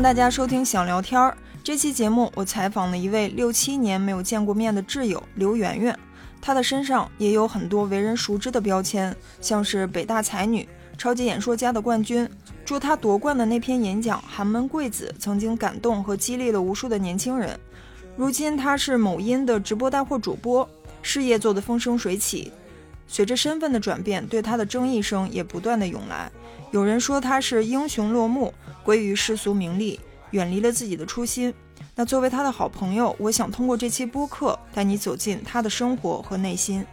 大家收听想聊天儿。这期节目我采访了一位6、7年没有见过面的挚友刘媛媛，她的身上也有很多为人熟知的标签，像是北大才女、超级演说家的冠军。祝她夺冠的那篇演讲《寒门贵子》曾经感动和激励了无数的年轻人。如今她是某音的直播带货主播，事业做得风生水起。随着身份的转变，对她的争议声也不断的涌来。有人说她是英雄落幕，归于世俗名利，远离了自己的初心。那作为她的好朋友，我想通过这期播客带你走进她的生活和内心。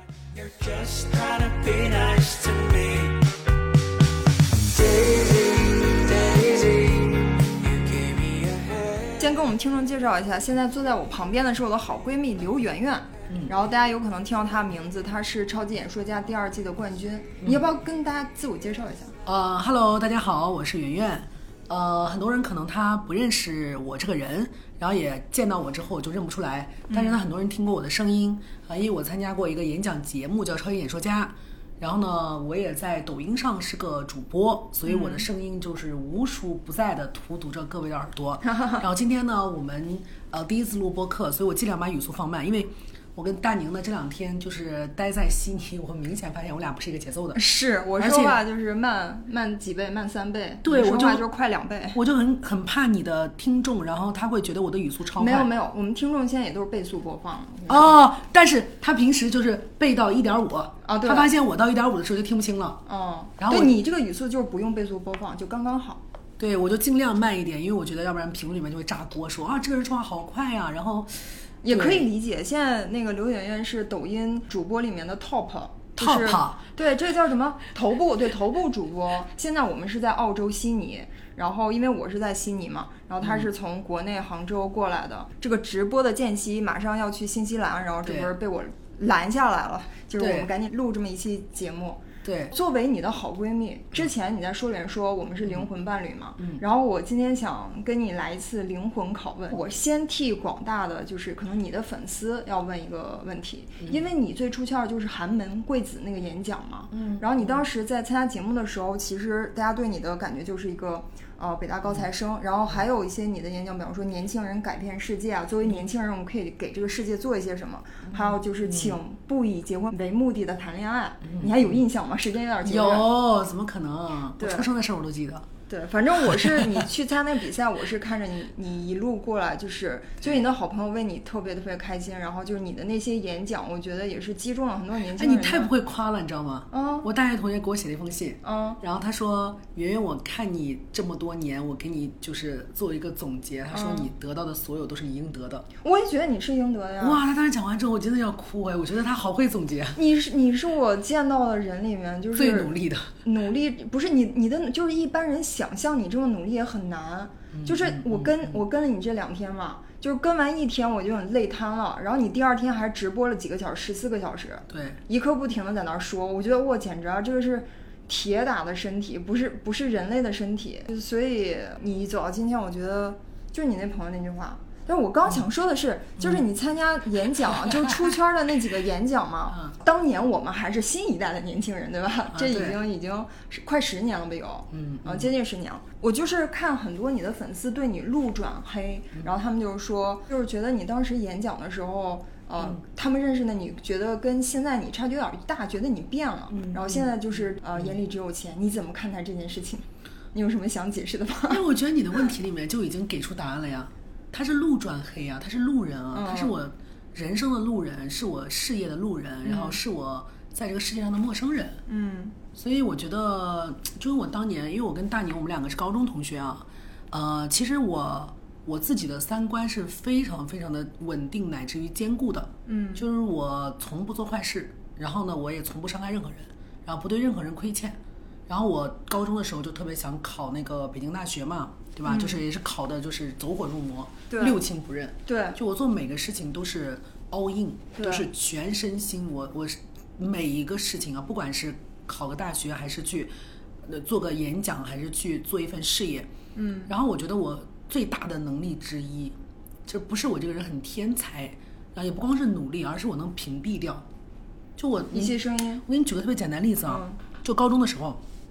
先跟我们听众介绍一下，现在坐在我旁边的是我的好闺蜜刘媛媛。然后大家有可能听到她的名字，她是超级演说家第2季的冠军。你要不要跟大家自我介绍一下 ？Hello， 大家好，我是媛媛。很多人可能他不认识我这个人，然后也见到我之后就认不出来。但是呢，很多人听过我的声音因为我参加过一个演讲节目叫《超级演说家》，然后呢，我也在抖音上是个主播，所以我的声音就是无处不在的荼毒着各位的耳朵。然后今天呢，我们第一次录播客，所以我尽量把语速放慢，因为我跟大宁呢这2天就是待在悉尼，我明显发现我俩不是一个节奏的。 是我说话就是慢几倍，慢3倍。 对， 我说话就是快2倍。 我就很怕你的听众，然后他会觉得我的语速超快。 没有，我们听众现在也都是倍速播放但是他平时就是背到 1.5 对， 他发现我到 1.5 的时候就听不清了。然后对你这个语速就是不用倍速播放，就刚刚好。 对，我就尽量慢一点，因为我觉得要不然评论里面就会炸锅，说这个人说话好快啊，然后。 也可以理解，现在那个刘媛媛是抖音主播里面的 top， 对，这叫什么头部？对，头部主播。现在我们是在澳洲悉尼，然后因为我是在悉尼嘛，然后他是从国内杭州过来的。这个直播的间隙马上要去新西兰，然后这不是被我拦下来了，就是我们赶紧录这么一期节目。 对， 作为你的好闺蜜，之前你在说里面说我们是灵魂伴侣嘛，然后我今天想跟你来一次灵魂拷问。我先替广大的就是可能你的粉丝要问一个问题，因为你最出圈就是寒门贵子那个演讲嘛，然后你当时在参加节目的时候，其实大家对你的感觉就是一个北大高材生，然后还有一些你的演讲，比方说年轻人改变世界啊，作为年轻人我们可以给这个世界做一些什么，还有就是请不以结婚为目的的谈恋爱，你还有印象吗？时间有点久远。 有，怎么可能？我出生的事我都记得。 对，反正我是你去参加那个比赛，我是看着你一路过来，就是你的好朋友为你特别开心，然后就是你的那些演讲，我觉得也是击中了很多年轻人。 你太不会夸了，你知道吗？我大学同学给我写了一封信，然后他说：“圆圆，我看你这么多年，我给你就是做一个总结，他说你得到的所有都是你应得的。” 我也觉得你是应得的呀。 哇，他当时讲完之后，我真的要哭我觉得他好会总结。 你是我见到的人里面就是最努力的。 努力不是你的，就是一般人想象你这么努力也很难。就是我跟了你这2天嘛，就是跟完1天我就很累瘫了，然后你第2天还直播了几个小时，14个小时， 对， 一刻不停的在那儿说，我觉得我简直这个是铁打的身体，不是人类的身体。所以你走到今天，我觉得就是你那朋友那句话。但是我刚想说的是，就是你参加演讲，就出圈的那几个演讲嘛，当年我们还是新一代的年轻人，对吧？这已经快10年了吧，有，接近10年了。我就是看很多你的粉丝对你路转黑，然后他们就是说，就是觉得你当时演讲的时候，他们认识的你觉得跟现在你差距有点大，觉得你变了，然后现在就是眼里只有钱，你怎么看待这件事情？你有什么想解释的吗？ 因为我觉得你的问题里面就已经给出答案了呀。他是路转黑啊，他是路人啊，他是我人生的路人，是我事业的路人，然后是我在这个世界上的陌生人。所以我觉得，就是我当年，因为我跟大宁我们2个是高中同学啊，其实我自己的3观是非常非常的稳定乃至于坚固的。就是我从不做坏事，然后呢，我也从不伤害任何人，然后不对任何人亏欠。然后我高中的时候就特别想考那个北京大学嘛，对吧？就是也是考的就是走火入魔，6亲不认。 对， 就我做每个事情都是 all in， 都是全身心。我每一个事情啊，不管是考个大学，还是去做个演讲，还是去做一份事业，然后我觉得我最大的能力之一，就不是我这个人很天才，然后也不光是努力，而是我能屏蔽掉，就我一些声音。 我给你举个特别简单的例子啊，就高中的时候。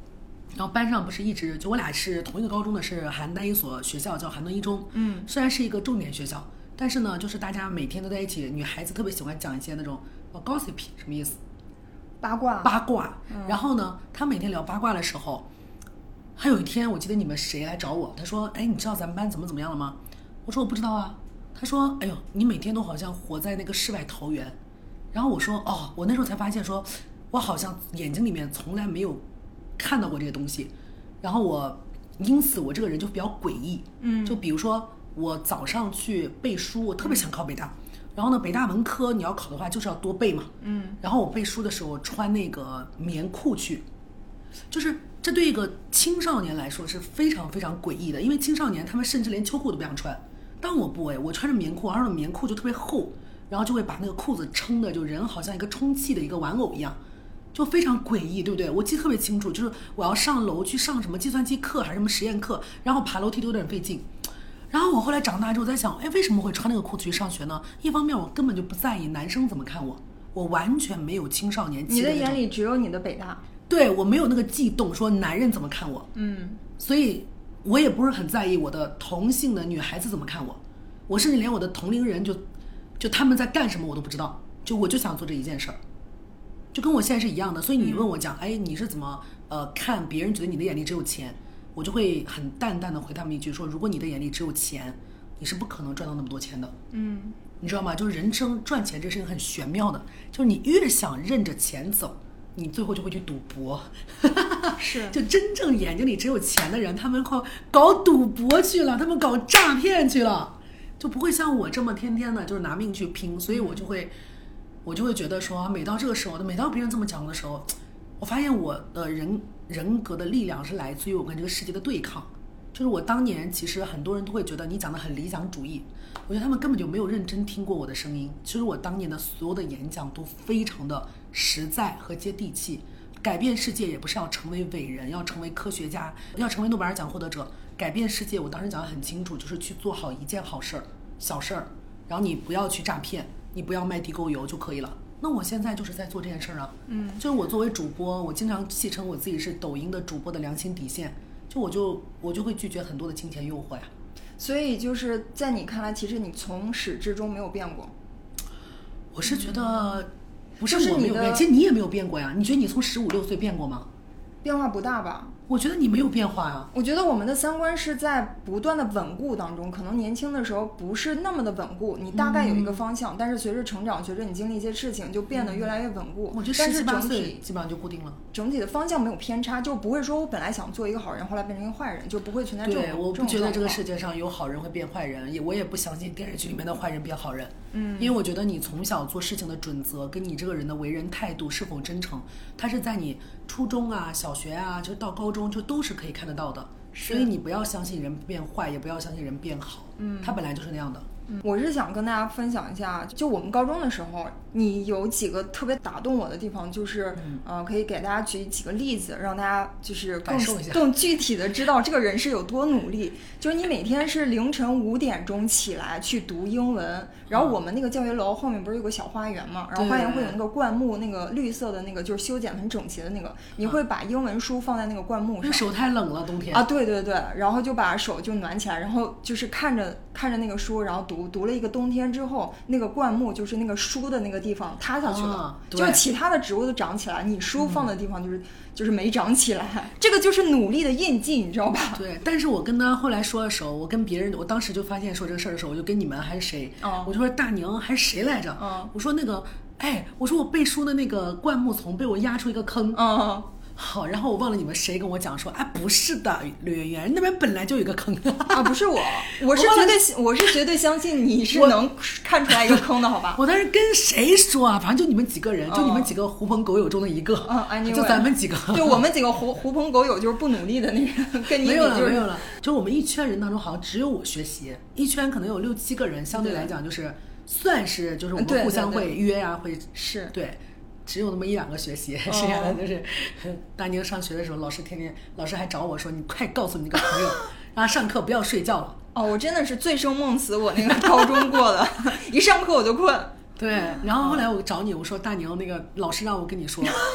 然后班上不是一直就我俩是同一个高中的，是邯郸一所学校叫邯郸一中，虽然是一个重点学校，但是呢，就是大家每天都在一起，女孩子特别喜欢讲一些那种gossip， 什么意思？ 八卦。 然后呢，他每天聊八卦的时候，还有一天我记得你们谁来找我，他说，哎，你知道咱们班怎么样了吗？我说我不知道啊。他说，哎呦，你每天都好像活在那个世外桃源。然后我说，哦，我那时候才发现说，我好像眼睛里面从来没有看到过这些东西。然后因此我这个人就比较诡异，就比如说我早上去背书，我特别想考北大。然后呢，北大文科你要考的话就是要多背嘛，然后我背书的时候穿那个棉裤去，就是这对一个青少年来说是非常非常诡异的，因为青少年他们甚至连秋裤都不想穿，但我不我穿着棉裤，而且棉裤就特别厚，然后就会把那个裤子撑的就人好像一个充气的一个玩偶一样，就非常诡异，对不对？我记得特别清楚，就是我要上楼去上什么计算机课还是什么实验课，然后爬楼梯都有点费劲。然后我后来长大之后在想，哎，为什么会穿那个裤子去上学呢？一方面我根本就不在意男生怎么看我，我完全没有青少年期的那种。 你的眼里只有你的北大。 对，我没有那个悸动说男人怎么看我，所以我也不是很在意我的同性的女孩子怎么看我，我甚至连我的同龄人就他们在干什么我都不知道，我就想做这一件事儿，就跟我现在是一样的。所以你问我讲，哎，你是怎么看别人觉得你的眼里只有钱？我就会很淡淡的回他们一句说，如果你的眼里只有钱，你是不可能赚到那么多钱的。你知道吗？就是人生赚钱这事情很玄妙的，就是你越想任着钱走，你最后就会去赌博。 是， 就真正眼睛里只有钱的人，他们搞赌博去了，他们搞诈骗去了，就不会像我这么天天的就是拿命去拼。所以我就会觉得说，每到这个时候，每到别人这么讲的时候，我发现我的人格的力量是来自于我跟这个世界的对抗。就是我当年其实很多人都会觉得你讲的很理想主义，我觉得他们根本就没有认真听过我的声音。其实我当年的所有的演讲都非常的实在和接地气，改变世界也不是要成为伟人，要成为科学家，要成为诺贝尔奖获得者。改变世界我当时讲得很清楚，就是去做好一件好事儿，小事儿，然后你不要去诈骗，你不要卖地沟油就可以了。那我现在就是在做这件事儿啊，就是我作为主播，我经常戏称我自己是抖音的主播的良心底线，我就会拒绝很多的金钱诱惑呀。 所以就是在你看来，其实你从始至终没有变过。 我是觉得不是我没有变，其实你也没有变过呀。你觉得你从15、16岁变过吗？ 变化不大吧。 我觉得你没有变化呀。 我觉得我们的三观是在不断的稳固当中，可能年轻的时候不是那么的稳固，你大概有一个方向，但是随着成长，随着你经历一些事情，就变得越来越稳固。 我觉得17、18岁基本上就固定了， 整体的方向没有偏差，就不会说我本来想做一个好人，后来变成一个坏人，就不会存在这种。 对，我不觉得这个世界上有好人会变坏人，我也不相信电视剧里面的坏人变好人。因为我觉得你从小做事情的准则，跟你这个人的为人态度是否真诚，它是在你初中啊、小学啊，就到高中就都是可以看得到的。所以你不要相信人变坏，也不要相信人变好，它本来就是那样的。 我是想跟大家分享一下，就我们高中的时候，你有几个特别打动我的地方，就是可以给大家举几个例子，让大家就是更具体的知道这个人是有多努力。就是你每天是凌晨5点钟起来去读英文，然后我们那个教学楼后面不是有个小花园嘛，然后花园会有那个灌木，那个绿色的那个就是修剪很整齐的那个，你会把英文书放在那个灌木上。 那手太冷了，冬天啊，对对对，然后就把手就暖起来，然后就是看着那个书，然后读了一个冬天之后，那个灌木就是那个书的那个地方塌下去了，就是其他的植物都长起来，你书放的地方就是没长起来，这个就是努力的印记，你知道吧？ 对，但是我跟他后来说的时候，我跟别人，我当时就发现说这个事儿的时候，我就跟你们还是谁，我就说大宁还是谁来着，我说那个，哎，我说我背书的那个灌木丛被我压出一个坑，好，然后我忘了你们谁跟我讲说，哎，不是的，刘媛媛那边本来就有一个坑啊，不是我是绝对相信你是能看出来一个坑的，好吧？ 我当时跟谁说啊？反正就你们几个人，就你们几个狐朋狗友中的一个，就咱们几个， 就我们几个狐朋狗友就是不努力的那个，跟你没有了，就我们一圈人当中好像只有我学习，一圈可能有6、7个人，相对来讲就是算是就是我们互相会约啊，会是对。只有那么1、2个学习，剩下的就是大宁上学的时候，老师还找我说，你快告诉你那个朋友，让他上课不要睡觉了。 我真的是醉生梦死，我那个高中过的，一上课我就困。 对，然后后来我找你，我说大宁那个老师让我跟你说，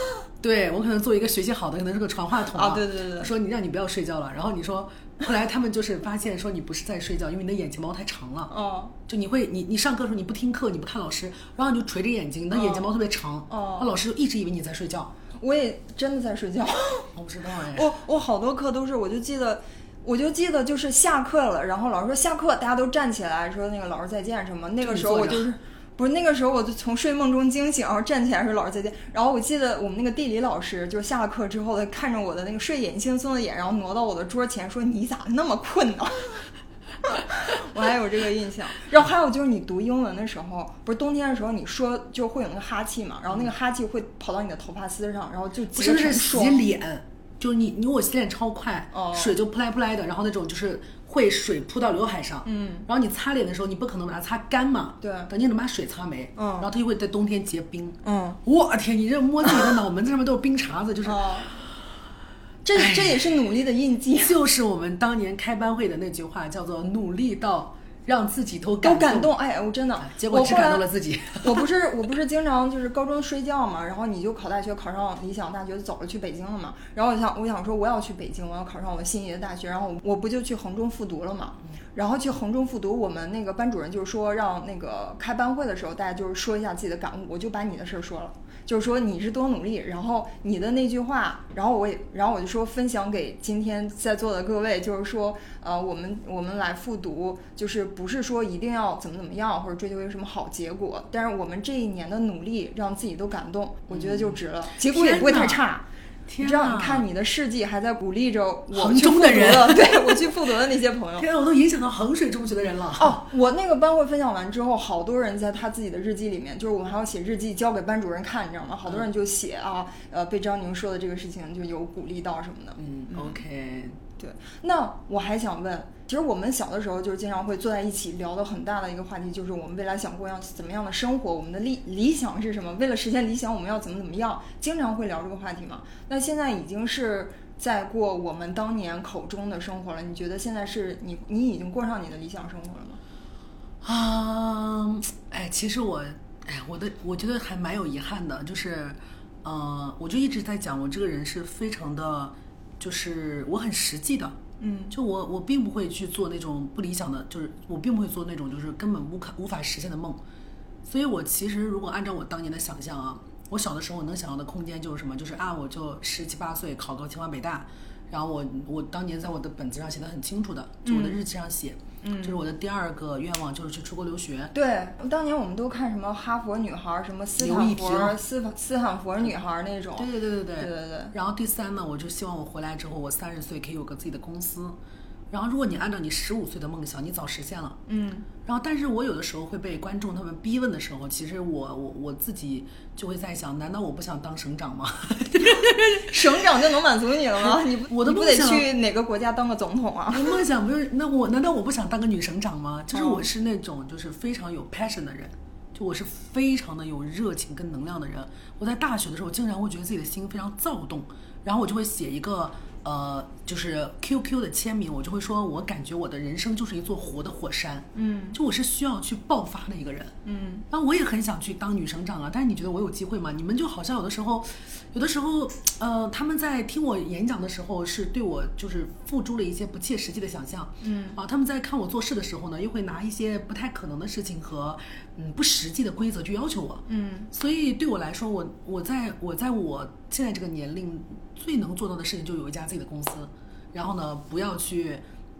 对，我可能作为一个学习好的，可能是个传话筒对对对， 说让你不要睡觉了，然后你说后来他们就是发现说你不是在睡觉，因为你的眼睫毛太长了。就你上课的时候你不听课，你不看老师，然后你就垂着眼睛，你的眼睫毛特别长。那老师就一直以为你在睡觉。 我也真的在睡觉。 我不知道哎。 我好多课都是，我就记得就是下课了，然后老师说下课，大家都站起来，说那个老师再见什么。那个时候我就是。不是那个时候，我就从睡梦中惊醒，然后站起来说老师再见。然后我记得我们那个地理老师就是下了课之后，他看着我的那个睡眼惺忪的眼，然后挪到我的桌前说：“你咋那么困呢？”我还有这个印象。然后还有就是你读英文的时候，不是冬天的时候，你说就会有那个哈气嘛，然后那个哈气会跑到你的头发丝上，然后就不是洗脸，就是你我洗脸超快，水就扑来扑来的，然后那种就是会水扑到刘海上，然后你擦脸的时候，你不可能把它擦干嘛， 对， 等你能把水擦没，然后它就会在冬天结冰， 我天，你这摸自己的脑门子上面都是冰碴子，就是， 这也是努力的印记， 就是我们当年开班会的那句话，叫做努力到让自己都感动，哎，我真的， 结果只感动了自己。 我不是经常就是高中睡觉嘛，然后你就考大学，考上理想大学，走了去北京了嘛。然后我想说我要去北京，我要考上我心仪的大学，然后我不就去衡中复读了嘛。然后去衡中复读，我们那个班主任就是说让那个开班会的时候，大家就是说一下自己的感悟，我就把你的事说了。就是说你是多努力，然后你的那句话，然后我就说分享给今天在座的各位，就是说我们来复读，就是不是说一定要怎么样或者追求一个什么好结果，但是我们这一年的努力让自己都感动，我觉得就值了，结果也不会太差。你知道，你看你的事迹还在鼓励着我去复读的人，对我去复读的那些朋友。 天啊，我都影响到衡水中学的人了。 我那个班会分享完之后，好多人在他自己的日记里面，就是我们还要写日记交给班主任看，你知道吗？好多人就写被张宁说的这个事情就有鼓励到什么的。 OK。 对，那我还想问，其实我们小的时候就是经常会坐在一起聊的很大的一个话题，就是我们未来想过要怎么样的生活，我们的理想是什么？为了实现理想，我们要怎么样？经常会聊这个话题嘛。那现在已经是在过我们当年口中的生活了，你觉得现在是你已经过上你的理想生活了吗？其实我觉得还蛮有遗憾的，就是我就一直在讲，我这个人是非常的。就是我很实际的，就我并不会去做那种不理想的，就是我并不会做那种就是根本无法实现的梦，所以我其实如果按照我当年的想象啊，我小的时候我能想象的空间就是什么，就是我就17、18岁考个清华北大，然后我当年在我的本子上写的很清楚的，就我的日记上写。就是我的第二个愿望就是去出国留学。 对，当年我们都看什么哈佛女孩，什么斯坦福女孩那种。 对。然后第三呢，我就希望我回来之后，我30岁可以有个自己的公司。然后如果你按照你15岁的梦想，你早实现了。然后但是我有的时候会被观众他们逼问的时候，其实我自己就会在想，难道我不想当省长吗？ 省长就能满足你了吗？ 我的梦想你不得去哪个国家当个总统啊？ 我梦想不是，难道我不想当个女省长吗？就是我是那种就是非常有 passion 的人，就我是非常的有热情跟能量的人。我在大学的时候经常会觉得自己的心非常躁动，然后我就会写一个就是 QQ 的签名，我就会说我感觉我的人生就是一座活的火山，就我是需要去爆发的一个人，然后我也很想去当女省长啊，但是你觉得我有机会吗？你们就好像有的时候他们在听我演讲的时候是对我就是付诸了一些不切实际的想象，他们在看我做事的时候呢，又会拿一些不太可能的事情和不实际的规则去要求我，所以对我来说，我在我现在这个年龄最能做到的事情就有一家自己的公司，然后呢不要去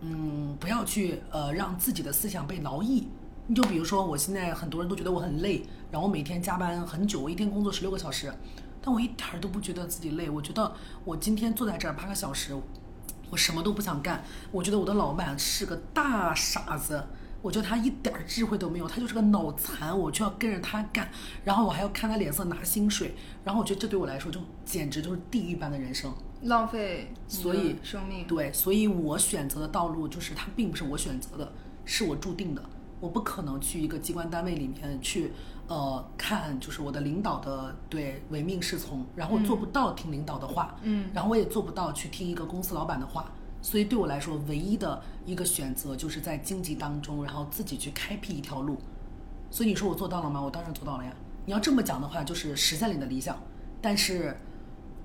让自己的思想被劳役。你就比如说我现在很多人都觉得我很累，然后我每天加班很久，我一天工作16个小时，但我一点都不觉得自己累。我觉得我今天坐在这儿8个小时，我什么都不想干。我觉得我的老板是个大傻子，我觉得他一点智慧都没有，他就是个脑残，我就要跟着他干，然后我还要看他脸色拿薪水，然后我觉得这对我来说就简直就是地狱般的人生， 浪费所以生命。 对，所以我选择的道路就是它并不是我选择的，是我注定的。我不可能去一个机关单位里面去看就是我的领导的对唯命是从，然后做不到听领导的话，然后我也做不到去听一个公司老板的话。所以对我来说唯一的一个选择就是在经济当中，然后自己去开辟一条路。所以你说我做到了吗？我当然做到了呀。你要这么讲的话，就是实现了你的理想，但是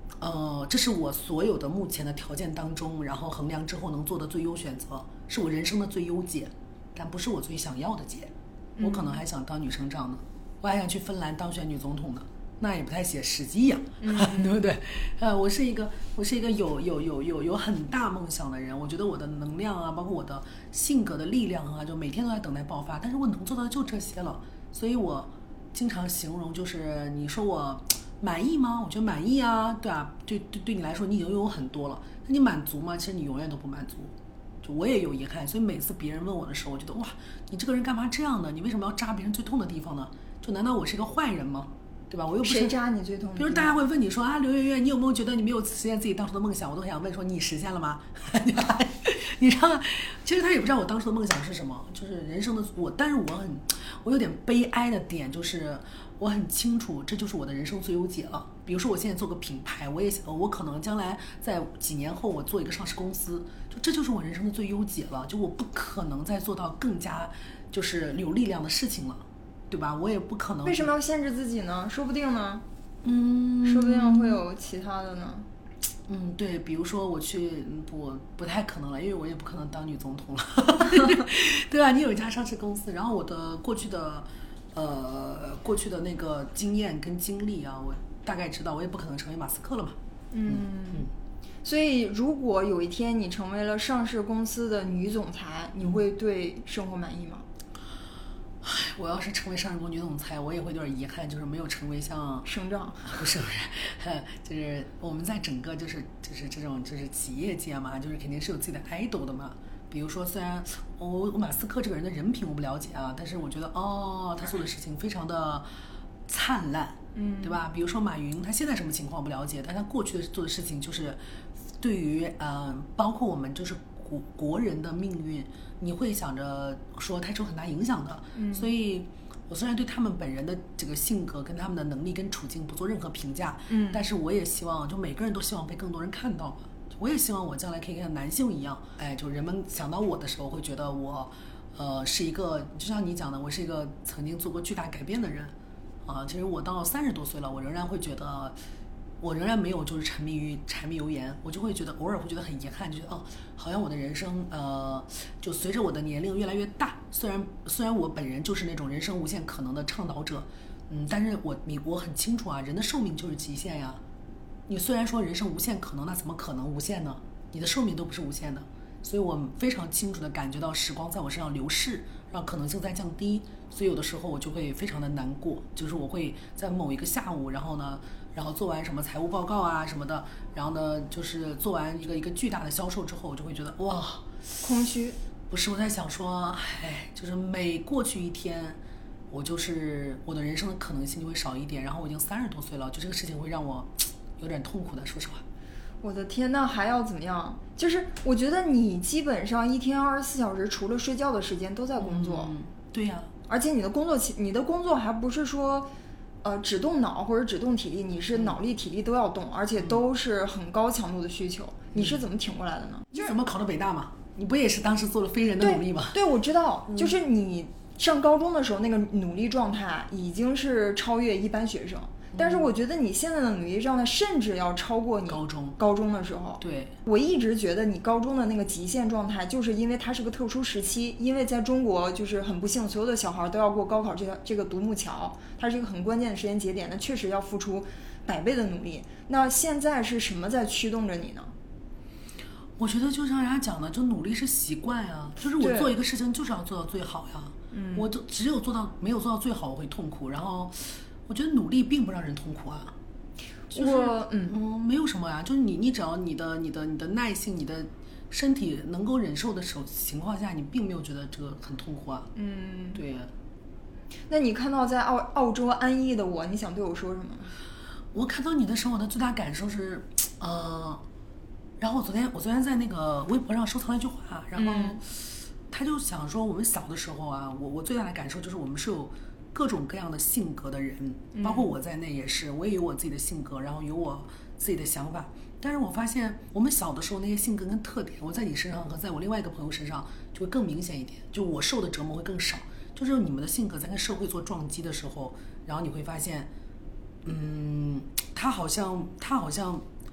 这是我所有的目前的条件当中，然后衡量之后能做的最优选择，是我人生的最优解，但不是我最想要的解。我可能还想当女省长呢，我还想去芬兰当选女总统呢，那也不太实际呀，对不对？我是一个有很大梦想的人，我觉得我的能量啊，包括我的性格的力量啊，就每天都在等待爆发，但是我能做到的就这些了。所以我经常形容，就是你说我满意吗？我觉得满意啊，对啊，对你来说你已经拥有很多了，那你满足吗？其实你永远都不满足。就我也有遗憾，所以每次别人问我的时候，我觉得哇，你这个人干嘛这样呢？你为什么要扎别人最痛的地方呢？就难道我是个坏人吗？对吧？我又不是谁扎你最痛的地方？ 比如大家会问你说啊，刘媛媛，你有没有觉得你没有实现自己当初的梦想？我都很想问说，你实现了吗？你知道，其实他也不知道我当初的梦想是什么，就是人生的我，但是我有点悲哀的点就是，我很清楚这就是我的人生最优解了。比如说我现在做个品牌，我可能将来在几年后我做一个上市公司，这就是我人生的最优解了。就我不可能再做到更加就是有力量的事情了，对吧？我也不可能。 为什么要限制自己呢？说不定呢，说不定会有其他的呢。 对，比如说我去，不太可能了，因为我也不可能当女总统了，对吧？你有一家上市公司，然后我的过去的那个经验跟经历啊，我大概知道，我也不可能成为马斯克了嘛。 所以如果有一天你成为了上市公司的女总裁，你会对生活满意吗？ 我要是成为上市公司女总裁，我也会有点遗憾，就是没有成为像省长， 不是，就是我们在整个就是这种就是企业界嘛，就是肯定是有自己的 idol 的嘛。比如说，虽然我马斯克这个人的人品我不了解啊，但是我觉得他做的事情非常的灿烂，对吧？比如说马云，他现在什么情况我不了解，但他过去做的事情就是对于包括我们就是国人的命运，你会想着说它是有很大影响的。所以我虽然对他们本人的这个性格跟他们的能力跟处境不做任何评价，但是我也希望就每个人都希望被更多人看到嘛。我也希望我将来可以跟男性一样，就人们想到我的时候会觉得我是一个，就像你讲的，我是一个曾经做过巨大改变的人啊。其实我到30多岁了，我仍然会觉得我仍然没有就是沉迷于柴米油盐，我就会觉得偶尔会觉得很遗憾，就觉得好像我的人生就随着我的年龄越来越大，虽然我本人就是那种人生无限可能的倡导者，但是我很清楚啊，人的寿命就是极限呀。你虽然说人生无限可能，那怎么可能无限呢？你的寿命都不是无限的，所以我非常清楚地感觉到时光在我身上流逝，让可能性在降低，所以有的时候我就会非常的难过，就是我会在某一个下午，然后做完什么财务报告啊什么的，然后呢就是做完一个巨大的销售之后，我就会觉得哇， 空虚。 不是，我在想说，就是每过去一天，我的人生的可能性就会少一点，然后我已经30多岁了，就这个事情会让我有点痛苦的，说实话。 我的天，那还要怎么样？就是我觉得你基本上一天24小时，除了睡觉的时间都在工作。 对呀。 而且你的工作还不是说，只动脑或者只动体力，你是脑力体力都要动，而且都是很高强度的需求。你是怎么挺过来的呢？ 你怎么考的北大嘛？你不也是当时做了非人的努力吗？ 对，我知道，就是你上高中的时候那个努力状态已经是超越一般学生。但是我觉得你现在的努力状态甚至要超过你高中的时候。 对， 我一直觉得你高中的那个极限状态，就是因为它是个特殊时期，因为在中国就是很不幸，所有的小孩都要过高考这个独木桥，它是一个很关键的时间节点，那确实要付出100倍的努力。那现在是什么在驱动着你呢？ 我觉得就像人家讲的，就努力是习惯呀，就是我做一个事情就是要做到最好呀。我就只有没有做到最好我会痛苦，然后我觉得努力并不让人痛苦啊，没有什么啊，就是你只要你的耐性，你的身体能够忍受的情况下，你并没有觉得这个很痛苦啊。对。 那你看到在澳洲安逸的我，你想对我说什么？ 我看到你的时候，我的最大感受是，然后我昨天在那个微博上收藏了一句话，然后他就想说，我们小的时候啊，我最大的感受就是我们是有各种各样的性格的人，包括我在内也是，我也有我自己的性格，然后有我自己的想法。但是我发现我们小的时候那些性格跟特点，我在你身上和在我另外一个朋友身上就会更明显一点，就我受的折磨会更少。就是你们的性格在跟社会做撞击的时候，然后你会发现，他好像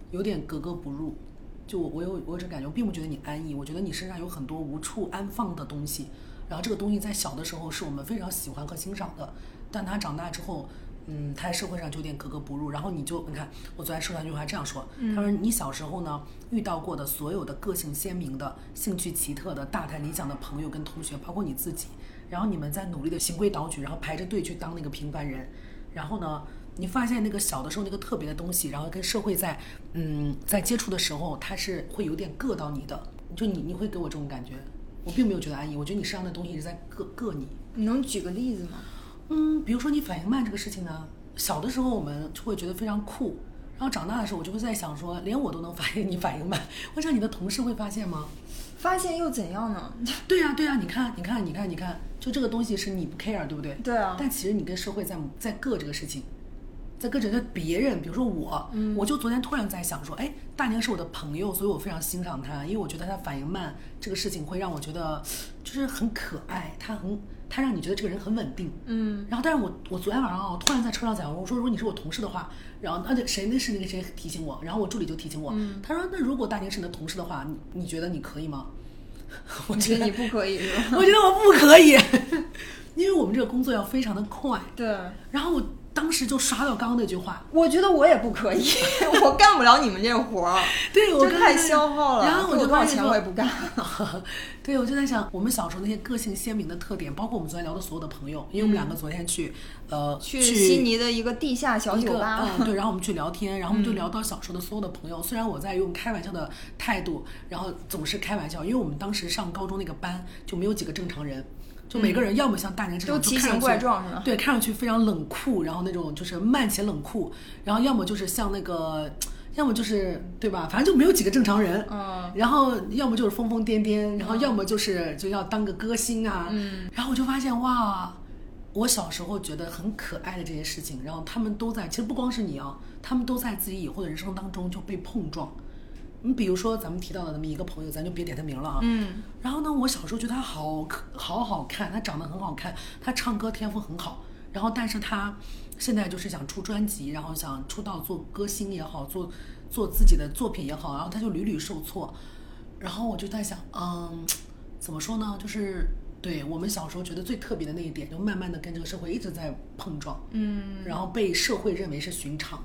有点格格不入。就我有这感觉，我并不觉得你安逸，我觉得你身上有很多无处安放的东西，然后这个东西在小的时候是我们非常喜欢和欣赏的，但他长大之后，他在社会上就有点格格不入。然后你看，我昨天说上一句话这样说，他说你小时候呢遇到过的所有的个性鲜明的、兴趣奇特的、大谈理想的朋友跟同学，包括你自己，然后你们在努力的循规蹈矩，然后排着队去当那个平凡人，然后呢。你发现那个小的时候那个特别的东西，然后跟社会在接触的时候，它是会有点硌到你的，就你会给我这种感觉，我并没有觉得安逸，我觉得你身上的东西一直在硌你。 你能举个例子吗？ 比如说你反应慢这个事情呢，小的时候我们就会觉得非常酷，然后长大的时候我就会在想说，连我都能发现你反应慢，我想你的同事会发现吗？ 发现又怎样呢？ 对呀，你看，就这个东西是你不 care 对不对？ 对啊。 但其实你跟社会在硌这个事情。在跟着别人，比如说我就昨天突然在想说，哎，大年是我的朋友，所以我非常欣赏他，因为我觉得他反应慢这个事情会让我觉得就是很可爱，他让你觉得这个人很稳定，然后但是我昨天晚上突然在车上讲，我说如果你是我同事的话，然后谁提醒我，然后我助理就提醒我，他说那如果大年是你的同事的话，你觉得你可以吗？ 我觉得你不可以是吧？ 我觉得我不可以，因为我们这个工作要非常的快， 对， 然后我当时就刷到刚刚那句话， 我觉得我也不可以，我干不了你们这活儿， 对，我太消耗了， 然后我就多少钱我也不干。 对，我就在想，我们小时候那些个性鲜明的特点，包括我们昨天聊的所有的朋友，因为我们两个昨天去悉尼的一个地下小酒吧， 对，然后我们去聊天，然后我们就聊到小时候的所有的朋友。虽然我在用开玩笑的态度，然后总是开玩笑，因为我们当时上高中那个班就没有几个正常人。就每个人要么像大年这种， 都奇形怪状是吧？ 对，看上去非常冷酷，然后那种就是慢且冷酷，然后要么就是像那个，要么就是对吧？反正就没有几个正常人。然后要么就是疯疯癫癫，然后要么就要当个歌星啊。然后我就发现哇，我小时候觉得很可爱的这些事情，然后他们都在，其实不光是你啊，他们都在自己以后的人生当中就被碰撞。你比如说咱们提到的那么一个朋友，咱就别点他名了啊。然后呢，我小时候觉得他好看，他长得很好看，他唱歌天赋很好。然后，但是他现在就是想出专辑，然后想出道做歌星也好，做自己的作品也好，然后他就屡屡受挫。然后我就在想，怎么说呢？就是对我们小时候觉得最特别的那一点，就慢慢的跟这个社会一直在碰撞。然后被社会认为是寻常。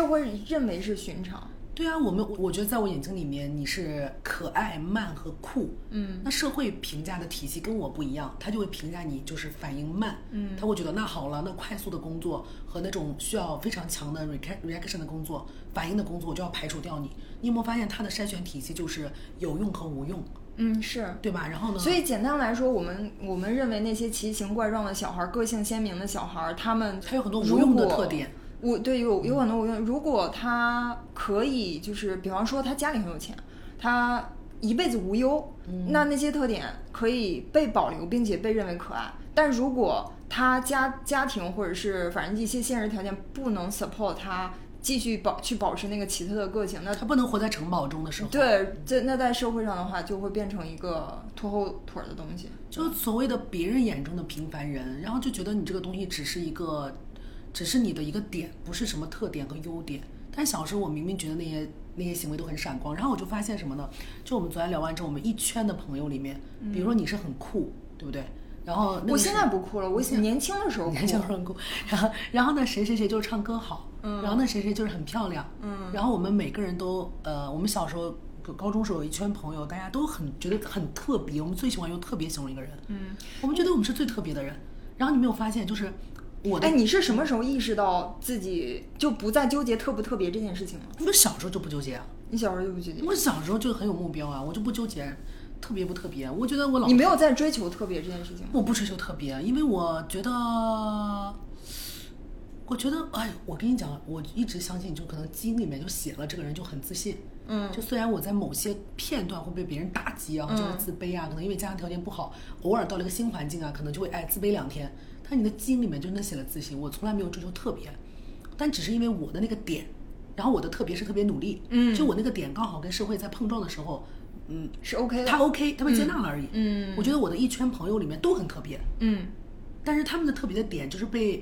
对啊，我觉得在我眼睛里面你是可爱、慢和酷。那社会评价的体系跟我不一样，他就会评价你就是反应慢。他会觉得那好了，那快速的工作和那种需要非常强的 reaction 的工作、反应的工作，我就要排除掉你。你有没有发现他的筛选体系就是有用和无用？ 是对吧？然后呢？ 所以简单来说，我们认为那些奇形怪状的小孩、个性鲜明的小孩，他有很多无用的特点。 有很多无用。如果他可以，就是比方说他家里很有钱，他一辈子无忧，那些特点可以被保留，并且被认为可爱。但如果他家庭或者是反正一些现实条件不能 support 他继续去保持那个奇特的个性，那他不能活在城堡中的时候。 对，那在社会上的话，就会变成一个拖后腿的东西， 就所谓的别人眼中的平凡人，然后就觉得你这个东西只是你的一个点，不是什么特点和优点。但小时候我明明觉得那些行为都很闪光，然后我就发现什么呢？就我们昨天聊完之后，我们一圈的朋友里面，比如说你是很酷，对不对？然后我现在不酷了，我年轻的时候酷， 很酷。然后呢，谁就是唱歌好，然后呢谁就是很漂亮，然后我们每个人都我们小时候高中时候有一圈朋友，大家都觉得很特别，我们最喜欢用特别形容一个人，我们觉得我们是最特别的人。然后你没有发现就是你是什么时候意识到自己就不再纠结特不特别这件事情了？ 我小时候就不纠结啊。 你小时候就不纠结？ 我小时候就很有目标啊，我就不纠结特别不特别。我觉得你没有在追求特别这件事情吗？ 我不追求特别，因为我觉得，我跟你讲，我一直相信，就可能基因里面就写了这个人就很自信。就虽然我在某些片段会被别人打击啊，就是自卑啊，可能因为家庭条件不好，偶尔到了一个新环境啊，可能就会自卑2天。但你的基因里面真的写了自信，我从来没有追求特别，但只是因为我的那个点，然后我的特别是特别努力，就我那个点刚好跟社会在碰撞的时候， 是 OK 的， 他 OK， 他被接纳了而已。我觉得我的一圈朋友里面都很特别，但是他们的特别的点就是被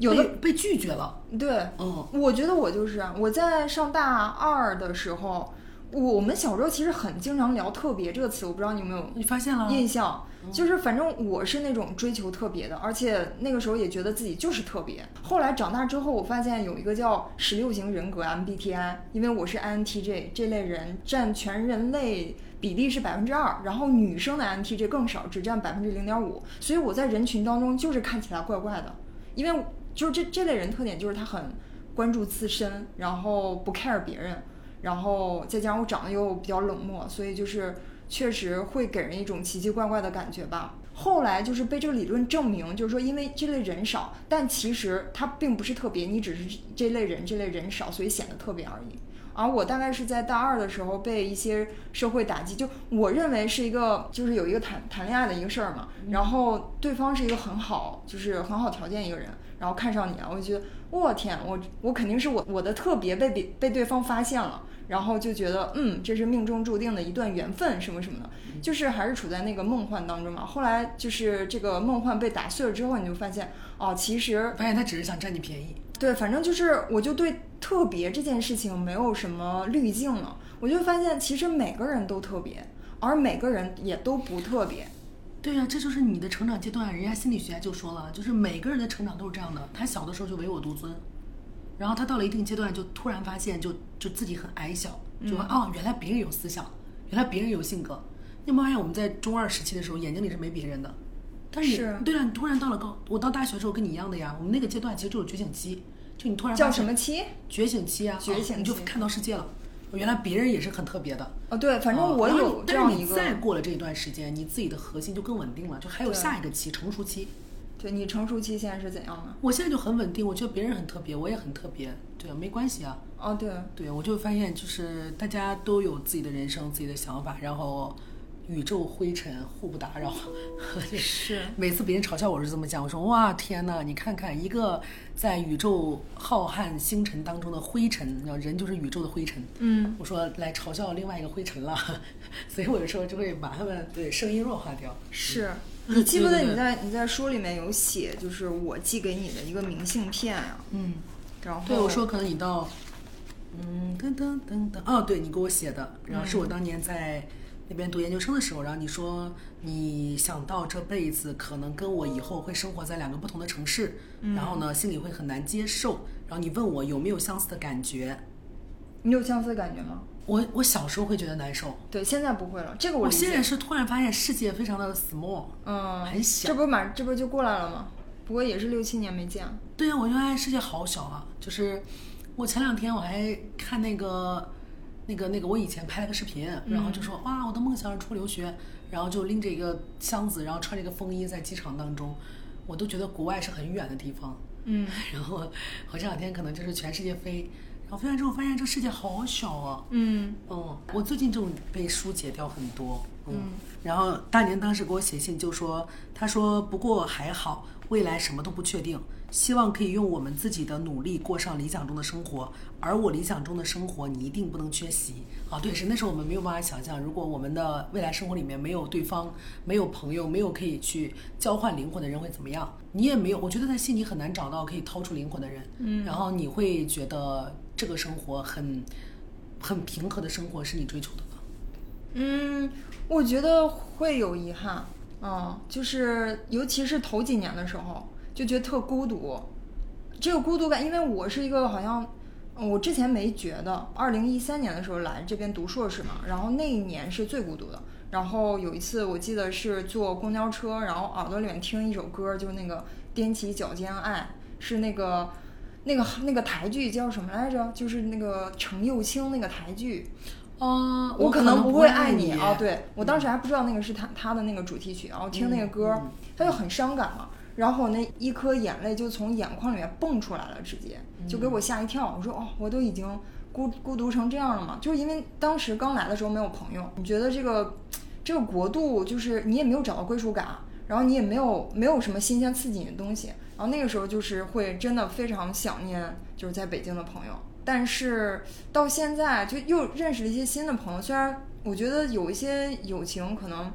有的被拒绝了。 对，我觉得我就是我在上大二的时候，我们小时候其实很经常聊特别这个词，我不知道你有没有你发现了印象？就是反正我是那种追求特别的，而且那个时候也觉得自己就是特别。后来长大之后，我发现有一个叫16型人格 MBTI， 因为我是 INTJ 这类人占全人类比例是2%，然后女生的 INTJ 更少，只占0.5%，所以我在人群当中就是看起来怪怪的，因为就是这类人特点就是他很关注自身，然后不 care 别人，然后再加上我长得又比较冷漠，所以就是确实会给人一种奇奇怪怪的感觉吧。后来就是被这个理论证明，就是说因为这类人少，但其实它并不是特别，你只是这类人少，所以显得特别而已。而我大概是在大二的时候被一些社会打击，就我认为是一个就是有一个谈恋爱的一个事儿嘛，然后对方是一个很好就是很好条件一个人，然后看上你了，我就觉得我天，我肯定是我的特别被对方发现了，然后就觉得这是命中注定的一段缘分什么什么的，就是还是处在那个梦幻当中嘛。后来就是这个梦幻被打碎了之后，你就发现其实发现他只是想占你便宜。 对，反正就是我就对特别这件事情没有什么滤镜了，我就发现其实每个人都特别，而每个人也都不特别。 对呀，这就是你的成长阶段。人家心理学家就说了，就是每个人的成长都是这样的。他小的时候就唯我独尊，然后他到了一定阶段就突然发现就自己很矮小，就说原来别人有思想，原来别人有性格。你有没有发现我们在中二时期的时候眼睛里是没别人的？但是对了，你突然到了我到大学的时候跟你一样的呀。我们那个阶段其实就是觉醒期，就你突然叫什么期？ 觉醒期啊！ 觉醒期， 你就看到世界了。原来别人也是很特别的。 对，反正我有这样一个。 但是你再过了这一段时间，你自己的核心就更稳定了，就还有下一个期成熟期。 对，你成熟期现在是怎样的？ 我现在就很稳定，我觉得别人很特别，我也很特别，对啊，没关系啊。 对， 我就发现就是大家都有自己的人生、自己的想法，然后宇宙灰尘互不打扰。 是， 每次别人嘲笑我是这么讲，我说哇天哪，你看看一个在宇宙浩瀚星辰当中的灰尘，你知道人就是宇宙的灰尘。我说来嘲笑另外一个灰尘了，所以我有时候就会把他们声音弱化掉。 是。你记不得你在书里面有写，就是我寄给你的一个明信片啊。然后对我说可能你到噔噔噔噔对你给我写的，然后是我当年在那边读研究生的时候，然后你说你想到这辈子可能跟我以后会生活在2个不同的城市，然后呢心里会很难接受，然后你问我有没有相似的感觉。 你有相似的感觉吗？ 我小时候会觉得难受， 对，现在不会了。这个我现在是突然发现世界非常的 small，很小。 这不就过来了吗？不过也是6、7年没见。 对啊，我觉得世界好小啊。就是我前2天我还看那个我以前拍了个视频，然后就说哇，我的梦想是出留学，然后就拎着一个箱子，然后穿着一个风衣在机场当中，我都觉得国外是很远的地方。然后我这2天可能就是全世界飞。我飞完之后发现这世界好小啊。我最近这种被疏解掉很多。然后大年当时给我写信就说，他说不过还好，未来什么都不确定，希望可以用我们自己的努力过上理想中的生活，而我理想中的生活你一定不能缺席。对，是那时候我们没有办法想象，如果我们的未来生活里面没有对方，没有朋友，没有可以去交换灵魂的人会怎么样。你也没有，我觉得在心里很难找到可以掏出灵魂的人。然后你会觉得这个生活很平和的生活是你追求的吗？ 我觉得会有遗憾。就是尤其是头几年的时候就觉得特孤独。这个孤独感，因为我是一个好像我之前没觉得，2013年的时候来这边读硕士嘛，然后那一年是最孤独的。然后有一次我记得是坐公交车，然后耳朵里面听一首歌，就是那个踮起脚尖爱，是那个台剧叫什么来着？就是那个程又青那个台剧。我可能不会爱你啊！对，我当时还不知道那个是他的那个主题曲，然后听那个歌，他就很伤感嘛。然后那一颗眼泪就从眼眶里面蹦出来了，直接就给我吓一跳。我说我都已经孤独成这样了嘛？就是因为当时刚来的时候没有朋友，你觉得这个国度就是你也没有找到归属感，然后你也没有什么新鲜刺激你的东西，然后那个时候就是会真的非常想念就是在北京的朋友。但是到现在就又认识了一些新的朋友，虽然我觉得有一些友情可能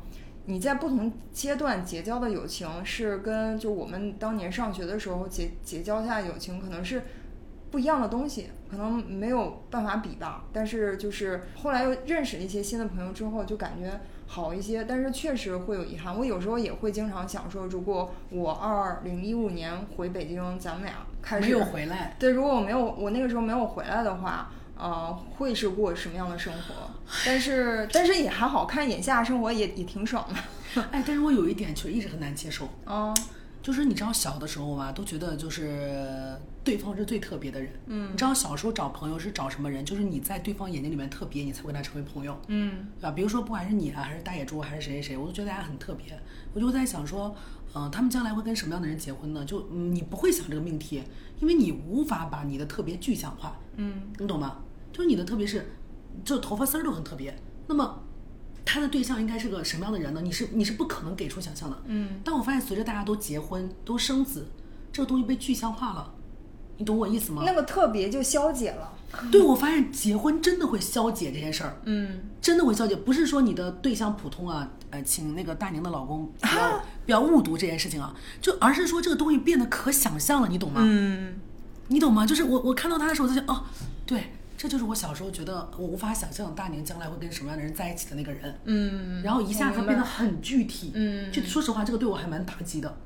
你在不同阶段结交的友情是跟就我们当年上学的时候结交下的友情可能是不一样的东西，可能没有办法比吧。但是就是后来又认识了一些新的朋友之后，就感觉好一些。但是确实会有遗憾，我有时候也会经常想说，如果我2015年回北京，咱们俩开始没有回来， 对，如果我那个时候没有回来的话，会是过什么样的生活？但是也还好看，眼下生活也挺爽的。 哎，但是我有一点却一直很难接受，就是你知道小的时候吧，都觉得就是对方是最特别的人。你知道小时候找朋友是找什么人？就是你在对方眼睛里面特别，你才会跟他成为朋友。对吧？比如说不管是你啊，还是大野猪，还是谁，我都觉得大家很特别。我就在想说，他们将来会跟什么样的人结婚呢？就你不会想这个命题，因为你无法把你的特别具象化。你懂吗？就是你的特别是，就头发丝儿都很特别。那么他的对象应该是个什么样的人呢？你是不可能给出想象的。但我发现随着大家都结婚都生子，这个东西被具象化了，你懂我意思吗？ 那个特别就消解了。 对，我发现结婚真的会消解这件事儿。真的会消解，不是说你的对象普通啊，请那个大宁的老公不要误读这件事情啊，而是说这个东西变得可想象了，你懂吗？你懂吗？就是我看到他的时候，我就想，对。这就是我小时候觉得我无法想象大宁将来会跟什么样的人在一起的那个人。然后一下子变得很具体。就说实话，这个对我还蛮打击的。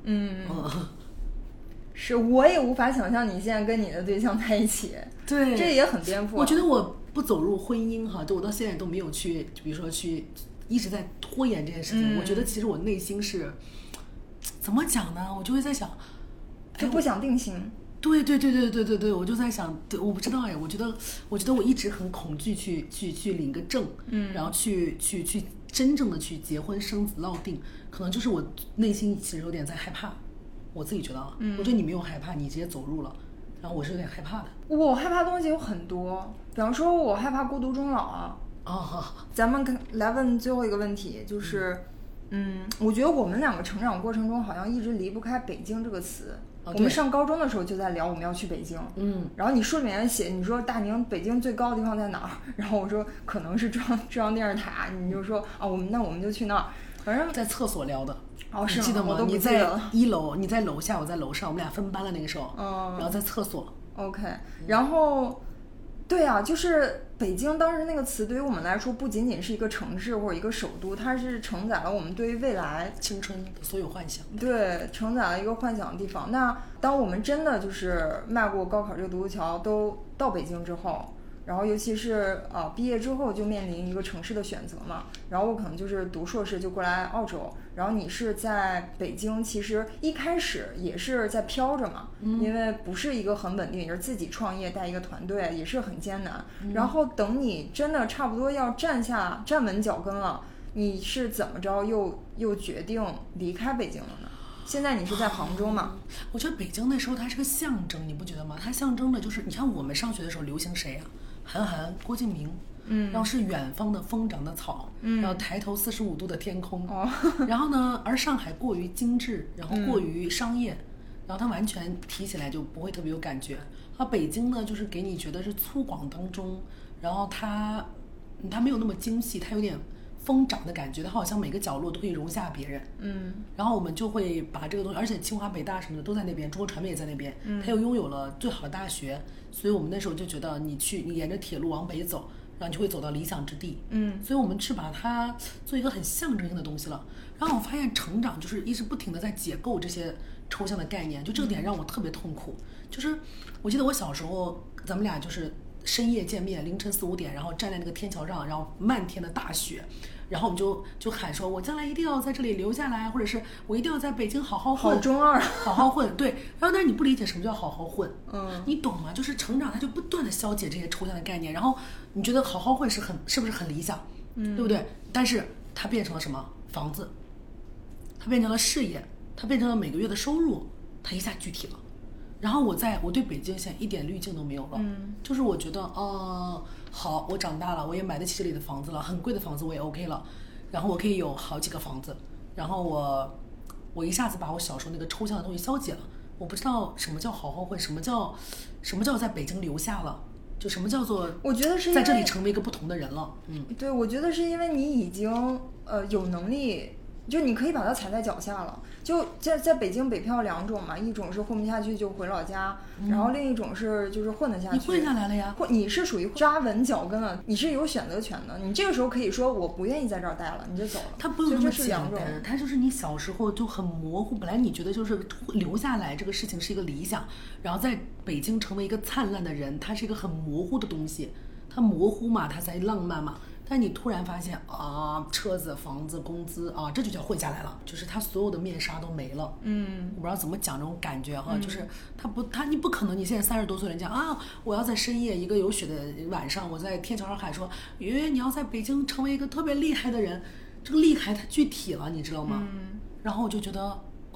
是，我也无法想象你现在跟你的对象在一起。 对， 这也很颠覆。 我觉得我不走入婚姻哈，就我到现在都没有去，比如说去一直在拖延这件事情。我觉得其实我内心是怎么讲呢？我就会在想， 就不想定型。 对，我就在想，对，我不知道哎，我觉得我一直很恐惧去领个证，然后去真正的去结婚生子落定，可能就是我内心其实有点在害怕，我自己觉得啊，我觉得你没有害怕，你直接走入了，然后我是有点害怕的。 我害怕的东西有很多，比方说我害怕孤独终老啊。咱们来问最后一个问题，就是，我觉得我们两个成长过程中好像一直离不开北京这个词。我们上高中的时候就在聊我们要去北京，然后你书里面写，你说大宁北京最高的地方在哪儿？然后我说可能是中央电视台，你就说我们就去那儿，反正在厕所聊的。 是吗？ 记得吗？ 我都不你在记得了。 1楼，你在楼下，我在楼上，我们俩分班了那个时候，然后在厕所。 OK， 然后，对啊，就是北京当时那个词对于我们来说，不仅仅是一个城市或者一个首都，它是承载了我们对于未来青春的所有幻想。 对，承载了一个幻想的地方。那当我们真的就是迈过高考这个独木桥，都到北京之后，然后尤其是毕业之后就面临一个城市的选择嘛。然后我可能就是读硕士就过来澳洲，然后你是在北京，其实一开始也是在飘着嘛，因为不是一个很稳定，也是自己创业带一个团队，也是很艰难。然后等你真的差不多要站稳脚跟了，你是怎么着又决定离开北京了呢？现在你是在杭州嘛？ 我觉得北京那时候它是个象征，你不觉得吗？它象征的就是你看我们上学的时候流行谁啊？韩寒、郭敬明，然后是远方的风长的草，然后抬头45度的天空，然后呢，而上海过于精致，然后过于商业，然后它完全提起来就不会特别有感觉。北京呢，就是给你觉得是粗犷当中，然后它没有那么精细，它有点疯长的感觉，它好像每个角落都可以容下别人。然后我们就会把这个东西，而且清华北大什么的都在那边，中国传媒也在那边，它又拥有了最好的大学，所以我们那时候就觉得你沿着铁路往北走，然后你就会走到理想之地。所以我们是把它做一个很象征性的东西了。然后我发现成长就是一直不停的在解构这些抽象的概念，就这个点让我特别痛苦。就是我记得我小时候，咱们俩就是深夜见面，凌晨4、5点，然后站在那个天桥上，然后漫天的大雪，然后我们就喊说，我将来一定要在这里留下来，或者是我一定要在北京好好混， 好中二， 好好混。对，然后但是你不理解什么叫好好混，你懂吗？就是成长，它就不断的消解这些抽象的概念，然后你觉得好好混是不是很理想，对不对？但是它变成了什么？房子，它变成了事业，它变成了每个月的收入，它一下具体了。然后我对北京现在一点滤镜都没有了，就是我觉得好，我长大了，我也买得起这里的房子了，很贵的房子我也 OK 了，然后我可以有好几个房子，然后我一下子把我小时候那个抽象的东西消解了，我不知道什么叫好好混，什么叫在北京留下了，就什么叫做我觉得是在这里成为一个不同的人了。 对，我觉得是因为你已经有能力就你可以把它踩在脚下了。就在北京，北漂2种嘛，一种是混不下去就回老家，然后另一种是就是混得下去。 你混下来了呀？ 你是属于扎稳脚跟了，你是有选择权的。你这个时候可以说我不愿意在这儿待了，你就走了。 它不用那么简单，它就是你小时候就很模糊，本来你觉得就是留下来这个事情是一个理想，然后在北京成为一个灿烂的人，它是一个很模糊的东西。它模糊嘛，它才浪漫嘛。但你突然发现啊，车子、房子、工资啊，这就叫混下来了，就是他所有的面纱都没了。我不知道怎么讲这种感觉哈，就是你不可能，你现在30多岁人讲啊，我要在深夜一个有雪的晚上，我在天桥上喊说，圆圆你要在北京成为一个特别厉害的人，这个厉害它具体了，你知道吗？然后我就觉得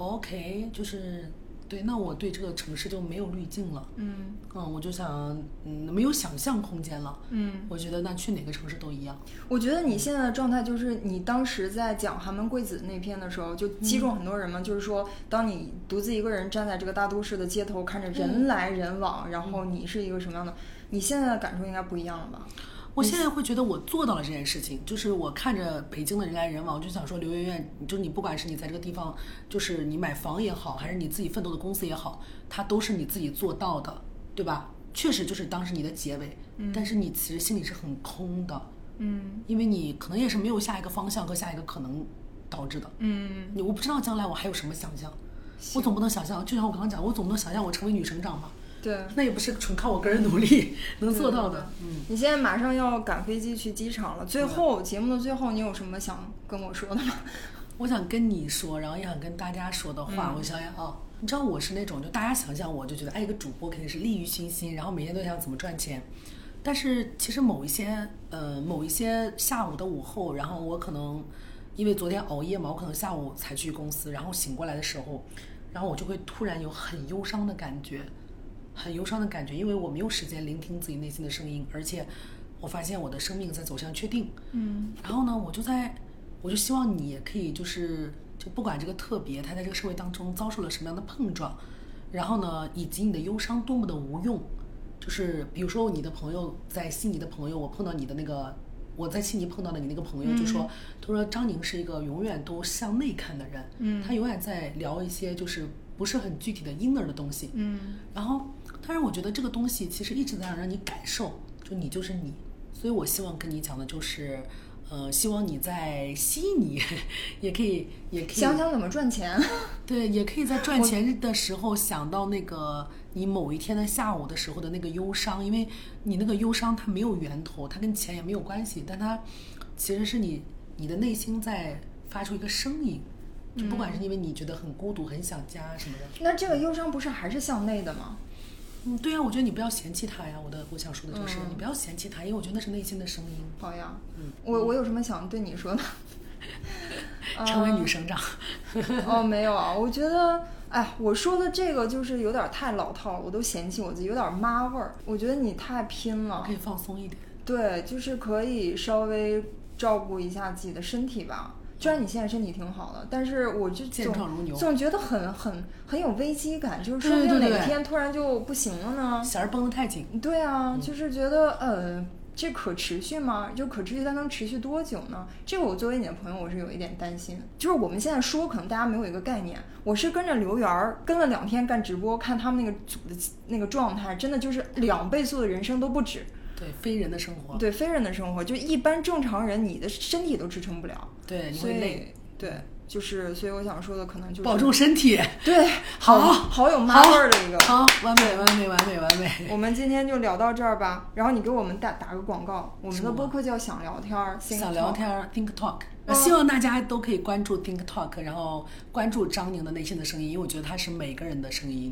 OK， 就是对，那我对这个城市就没有滤镜了。我就想，没有想象空间了。我觉得那去哪个城市都一样。 我觉得你现在的状态就是你当时在讲寒门贵子那篇的时候，就击中很多人嘛。就是说，当你独自一个人站在这个大都市的街头，看着人来人往，然后你是一个什么样的？你现在的感受应该不一样了吧？ 我现在会觉得我做到了这件事情，就是我看着北京的人来人往，我就想说刘媛媛，就是你不管是你在这个地方，就是你买房也好，还是你自己奋斗的公司也好，它都是你自己做到的，对吧？确实就是当时你的结尾，但是你其实心里是很空的，因为你可能也是没有下一个方向和下一个可能导致的，我不知道将来我还有什么想象，我总不能想象，就像我刚刚讲，我总不能想象我成为女省长吧。 对， 那也不是纯靠我个人努力能做到的。 你现在马上要赶飞机去机场了，最后节目的最后，你有什么想跟我说的吗？ 我想跟你说，然后也想跟大家说的话，我想想啊，你知道我是那种就大家想象我就觉得，一个主播肯定是利欲熏心，然后每天都想怎么赚钱。但是其实某一些下午的午后，然后我可能因为昨天熬夜嘛，我可能下午才去公司，然后醒过来的时候，然后我就会突然有很忧伤的感觉。因为我没有时间聆听自己内心的声音，而且我发现我的生命在走向确定。然后呢，我就希望你也可以就不管这个特别，他在这个社会当中遭受了什么样的碰撞，然后呢，以及你的忧伤多么的无用，就是比如说你的朋友在悉尼的朋友，我在悉尼碰到的你那个朋友就说，他说张宁是一个永远都向内看的人，他永远在聊一些就是不是很具体的 inner 的东西，然后但是我觉得这个东西其实一直在让你感受，就你就是你，所以我希望跟你讲的就是希望你在悉尼也可以想想怎么赚钱。 对，也可以在赚钱的时候想到那个你某一天的下午的时候的那个忧伤，因为你那个忧伤它没有源头，它跟钱也没有关系，但它其实是你的内心在发出一个声音，就不管是因为你觉得很孤独很想家什么的。 那这个忧伤不是还是向内的吗？ 对啊，我觉得你不要嫌弃他呀。我想说的就是，你不要嫌弃他，因为我觉得那是内心的声音。 好呀，我有什么想对你说的？ 成为女省长。 没有啊，我觉得，我说的这个就是有点太老套了，我都嫌弃我自己，有点妈味儿。我觉得你太拼了， 可以放松一点。 对，就是可以稍微照顾一下自己的身体吧。虽然你现在身体挺好的，但是我就总觉得很有危机感，就是说不定哪天突然就不行了呢。 弦儿绷得太紧。 对啊，就是觉得这可持续吗？就可持续它能持续多久呢？这个我作为你的朋友，我是有一点担心。就是我们现在说，可能大家没有一个概念。我是跟着刘源跟了2天干直播，看他们那个组的那个状态，真的就是2倍速的人生都不止。 对，非人的生活。 对，非人的生活，就一般正常人，你的身体都支撑不了。 对，你会累。 对，就是所以我想说的可能就是保重身体。 对，好有妈味儿的一个。 好，完美。 我们今天就聊到这儿吧。然后你给我们打个广告，我们的播客叫想聊天 Think Talk。希望大家都可以关注 Think Talk， 然后关注张宁的内心的声音，因为我觉得它是每个人的声音。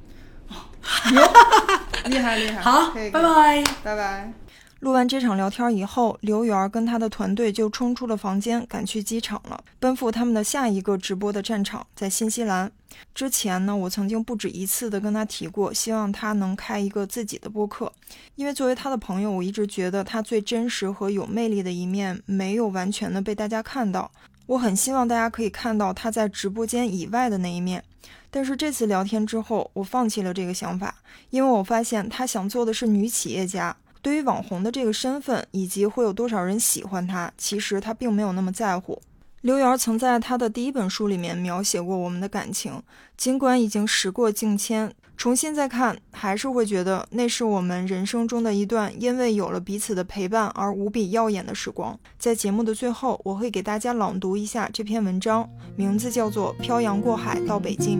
厉害。 好，拜拜。录完这场聊天以后，刘源跟他的团队就冲出了房间，赶去机场了，奔赴他们的下一个直播的战场，在新西兰。之前呢，我曾经不止一次的跟他提过，希望他能开一个自己的播客，因为作为他的朋友，我一直觉得他最真实和有魅力的一面没有完全的被大家看到，我很希望大家可以看到他在直播间以外的那一面。但是这次聊天之后，我放弃了这个想法，因为我发现他想做的是女企业家，对于网红的这个身份以及会有多少人喜欢他，其实他并没有那么在乎。 刘源曾在他的第一本书里面描写过我们的感情，尽管已经时过境迁，重新再看还是会觉得那是我们人生中的一段因为有了彼此的陪伴而无比耀眼的时光。在节目的最后，我会给大家朗读一下这篇文章，名字叫做《漂洋过海到北京》。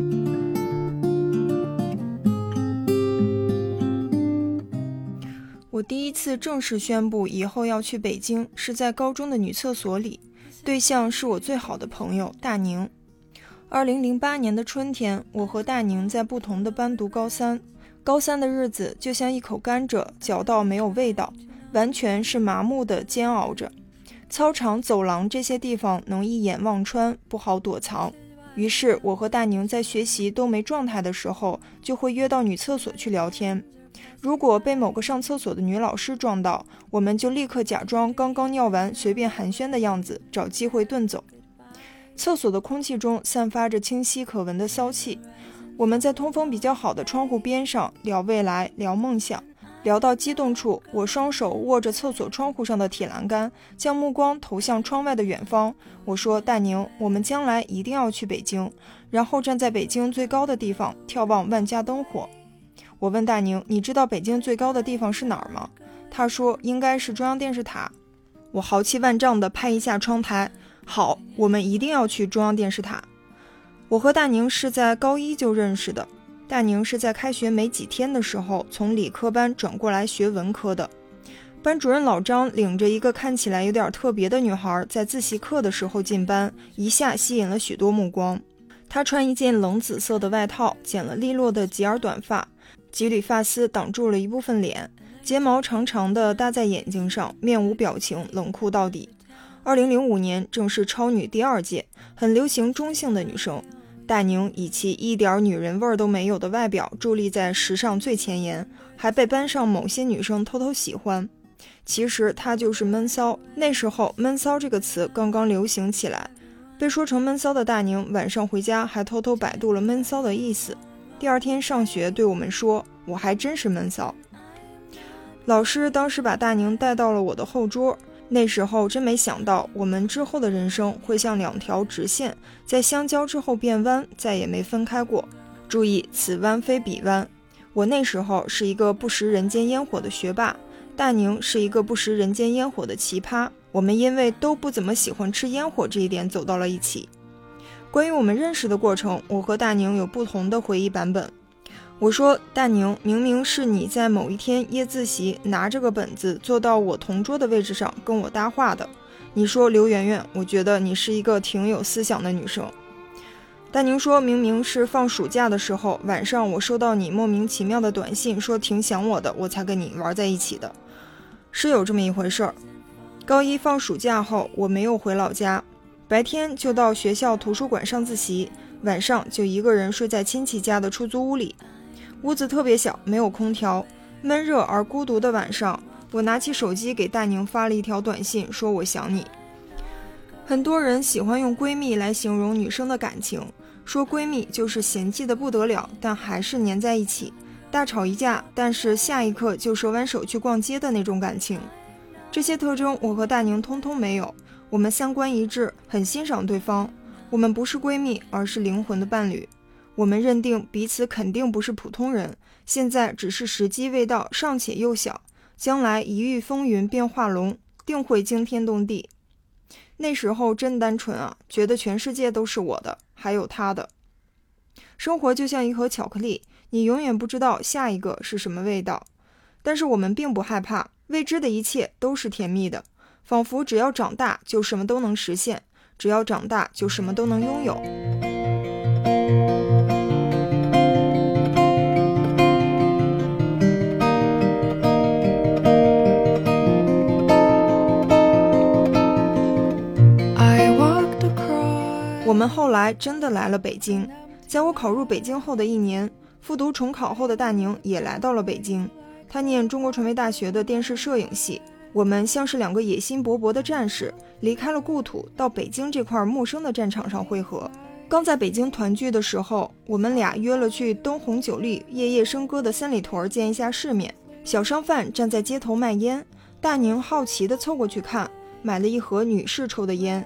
我第一次正式宣布以后要去北京，是在高中的女厕所里，对象是我最好的朋友大宁。2008年的春天，我和大宁在不同的班读高三。高三的日子就像一口甘蔗，嚼到没有味道，完全是麻木的煎熬着。操场、走廊这些地方能一眼望穿，不好躲藏。于是我和大宁在学习都没状态的时候，就会约到女厕所去聊天。如果被某个上厕所的女老师撞到，我们就立刻假装刚刚尿完，随便寒暄的样子，找机会遁走。厕所的空气中散发着清晰可闻的骚气，我们在通风比较好的窗户边上聊未来，聊梦想，聊到激动处，我双手握着厕所窗户上的铁栏杆，将目光投向窗外的远方。我说，大宁，我们将来一定要去北京，然后站在北京最高的地方眺望万家灯火。我问大宁，你知道北京最高的地方是哪儿吗？他说应该是中央电视塔。我豪气万丈地拍一下窗台，好，我们一定要去中央电视塔。我和大宁是在高一就认识的，大宁是在开学没几天的时候从理科班转过来学文科的。班主任老张领着一个看起来有点特别的女孩在自习课的时候进班，一下吸引了许多目光。她穿一件冷紫色的外套，剪了利落的及耳短发，几缕发丝挡住了一部分脸，睫毛长长的搭在眼睛上，面无表情，冷酷到底。2005年正是超女第2届，很流行中性的女生。大宁以其一点女人味都没有的外表伫立在时尚最前沿，还被班上某些女生偷偷喜欢。其实她就是闷骚，那时候闷骚这个词刚刚流行起来。被说成闷骚的大宁晚上回家还偷偷百度了闷骚的意思，第2天上学对我们说，我还真是闷骚。老师当时把大宁带到了我的后桌，那时候真没想到我们之后的人生会像2条直线，在相交之后变弯，再也没分开过。注意，此弯非彼弯。我那时候是一个不食人间烟火的学霸，大宁是一个不食人间烟火的奇葩，我们因为都不怎么喜欢吃烟火这一点走到了一起。关于我们认识的过程，我和大宁有不同的回忆版本。我说，大宁，明明是你在某一天夜自习拿着个本子坐到我同桌的位置上跟我搭话的。你说，刘媛媛，我觉得你是一个挺有思想的女生。大宁说，明明是放暑假的时候，晚上我收到你莫名其妙的短信，说挺想我的，我才跟你玩在一起的。是有这么一回事儿。高一放暑假后，我没有回老家，白天就到学校图书馆上自习，晚上就一个人睡在亲戚家的出租屋里。屋子特别小，没有空调，闷热而孤独的晚上，我拿起手机给大宁发了一条短信，说我想你。很多人喜欢用闺蜜来形容女生的感情，说闺蜜就是嫌弃的不得了，但还是黏在一起，大吵一架，但是下一刻就手挽手去逛街的那种感情。这些特征我和大宁通通没有，我们三观一致，很欣赏对方。我们不是闺蜜，而是灵魂的伴侣。我们认定彼此肯定不是普通人，现在只是时机未到，尚且幼小，将来一遇风云变化龙，定会惊天动地。那时候真单纯啊，觉得全世界都是我的，还有他的。生活就像一盒巧克力，你永远不知道下一个是什么味道。但是我们并不害怕，未知的一切都是甜蜜的，仿佛只要长大就什么都能实现，只要长大就什么都能拥有。我们后来真的来了北京，在我考入北京后的1年，复读重考后的大宁也来到了北京。他念中国传媒大学的电视摄影系，我们像是2个野心勃勃的战士，离开了故土，到北京这块陌生的战场上汇合。刚在北京团聚的时候，我们俩约了去灯红酒绿、夜夜笙歌的三里屯见一下世面。小商贩站在街头卖烟，大宁好奇地凑过去看，买了一盒女士抽的烟。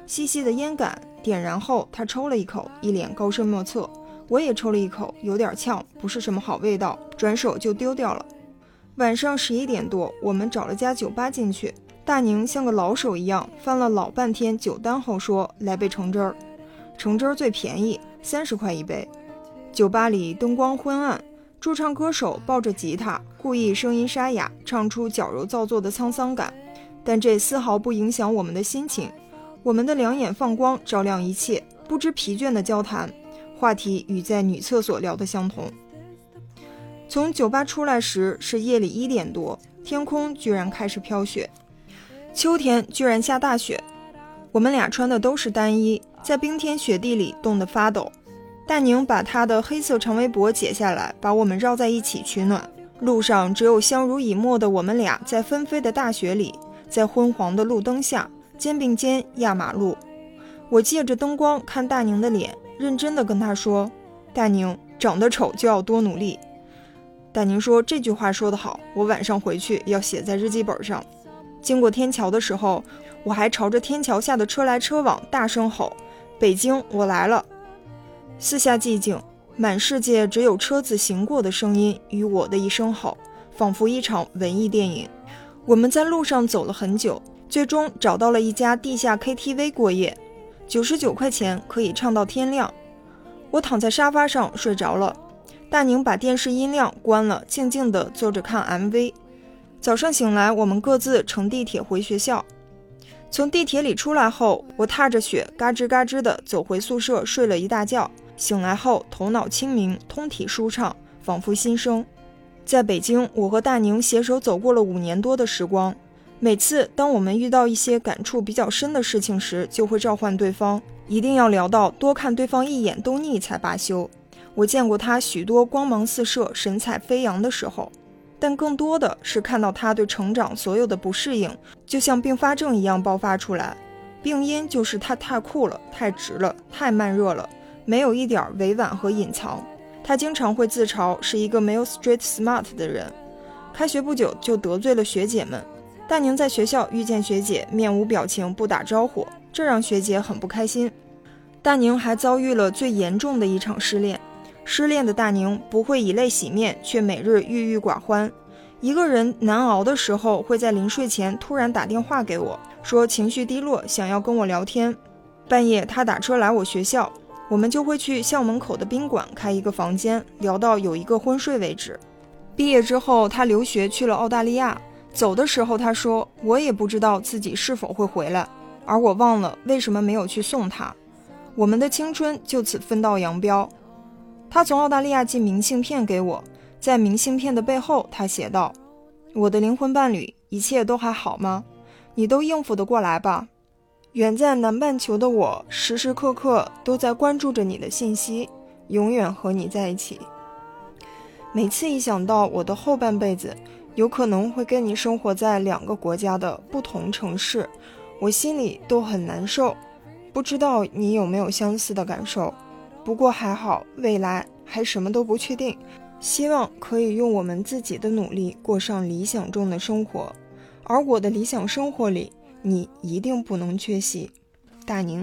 细细的烟杆，点燃后他抽了一口，一脸高深莫测。我也抽了一口，有点呛，不是什么好味道，转手就丢掉了。晚上11点多，我们找了家酒吧进去，大宁像个老手一样翻了老半天酒单后说，来杯橙汁儿。橙汁儿最便宜，30块一杯。酒吧里灯光昏暗，驻唱歌手抱着吉他，故意声音沙哑，唱出矫揉造作的沧桑感，但这丝毫不影响我们的心情。我们的两眼放光，照亮一切，不知疲倦的交谈，话题与在女厕所聊得相同。从酒吧出来时是夜里1点多，天空居然开始飘雪，秋天居然下大雪。我们俩穿的都是单衣，在冰天雪地里冻得发抖。大宁把她的黑色长围脖解下来，把我们绕在一起取暖。路上只有相濡以沫的我们俩，在纷飞的大雪里，在昏黄的路灯下，肩并肩压马路。我借着灯光看大宁的脸，认真地跟她说，大宁，长得丑就要多努力。大宁说，这句话说得好，我晚上回去要写在日记本上。经过天桥的时候，我还朝着天桥下的车来车往大声吼，北京，我来了。四下寂静，满世界只有车子行过的声音与我的一声吼，仿佛一场文艺电影。我们在路上走了很久，最终找到了一家地下 KTV 过夜，99块钱可以唱到天亮。我躺在沙发上睡着了，大宁把电视音量关了，静静地坐着看 MV。 早上醒来，我们各自乘地铁回学校。从地铁里出来后，我踏着雪嘎吱嘎吱地走回宿舍，睡了一大觉。醒来后头脑清明，通体舒畅，仿佛新生。在北京，我和大宁携手走过了5年多的时光。每次当我们遇到一些感触比较深的事情时，就会召唤对方，一定要聊到多看对方一眼都腻才罢休。我见过他许多光芒四射、神采飞扬的时候，但更多的是看到他对成长所有的不适应，就像并发症一样爆发出来。病因就是他太酷了，太直了，太慢热了，没有一点委婉和隐藏。他经常会自嘲是一个没有 street smart 的人。开学不久就得罪了学姐们。大宁在学校遇见学姐，面无表情，不打招呼，这让学姐很不开心。大宁还遭遇了最严重的一场失恋。失恋的大宁不会以泪洗面，却每日郁郁寡欢。一个人难熬的时候，会在临睡前突然打电话给我，说情绪低落，想要跟我聊天。半夜他打车来我学校，我们就会去校门口的宾馆开一个房间，聊到有一个昏睡为止。毕业之后，他留学去了澳大利亚。走的时候他说，我也不知道自己是否会回来，而我忘了为什么没有去送他。我们的青春就此分道扬镳。他从澳大利亚寄明信片给我，在明信片的背后他写道，我的灵魂伴侣，一切都还好吗？你都应付得过来吧？远在南半球的我，时时刻刻都在关注着你的信息，永远和你在一起。每次一想到我的后半辈子有可能会跟你生活在2个国家的不同城市，我心里都很难受。不知道你有没有相似的感受？不过还好，未来还什么都不确定，希望可以用我们自己的努力过上理想中的生活，而我的理想生活里，你一定不能缺席。大宁。